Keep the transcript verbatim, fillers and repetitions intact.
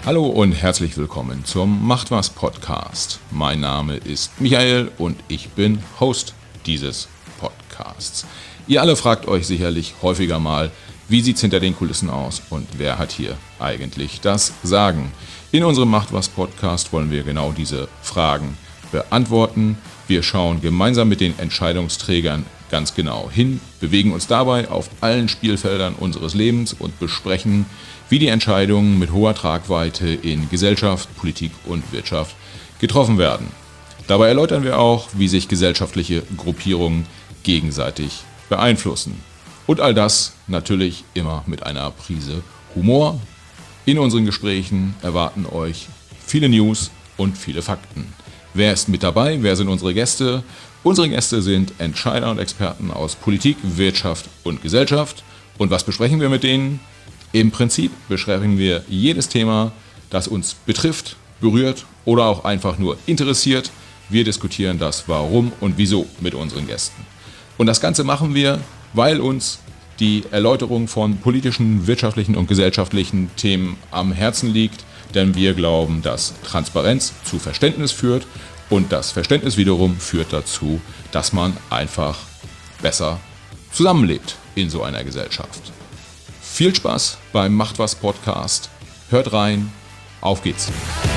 Hallo und herzlich willkommen zum Macht was Podcast. Mein Name ist Michael und ich bin Host dieses Podcasts. Ihr alle fragt euch sicherlich häufiger mal, wie sieht's hinter den Kulissen aus und wer hat hier eigentlich das Sagen? In unserem Macht was Podcast wollen wir genau diese Fragen beantworten. Wir schauen gemeinsam mit den Entscheidungsträgern ganz genau hin, bewegen uns dabei auf allen Spielfeldern unseres Lebens und besprechen, wie die Entscheidungen mit hoher Tragweite in Gesellschaft, Politik und Wirtschaft getroffen werden. Dabei erläutern wir auch, wie sich gesellschaftliche Gruppierungen gegenseitig beeinflussen. Und all das natürlich immer mit einer Prise Humor. In unseren Gesprächen erwarten euch viele News und viele Fakten. Wer ist mit dabei? Wer sind unsere Gäste? Unsere Gäste sind Entscheider und Experten aus Politik, Wirtschaft und Gesellschaft. Und was besprechen wir mit denen? Im Prinzip besprechen wir jedes Thema, das uns betrifft, berührt oder auch einfach nur interessiert. Wir diskutieren das Warum und Wieso mit unseren Gästen. Und das Ganze machen wir, weil uns die Erläuterung von politischen, wirtschaftlichen und gesellschaftlichen Themen am Herzen liegt. Denn wir glauben, dass Transparenz zu Verständnis führt und das Verständnis wiederum führt dazu, dass man einfach besser zusammenlebt in so einer Gesellschaft. Viel Spaß beim Macht was Podcast. Hört rein. Auf geht's.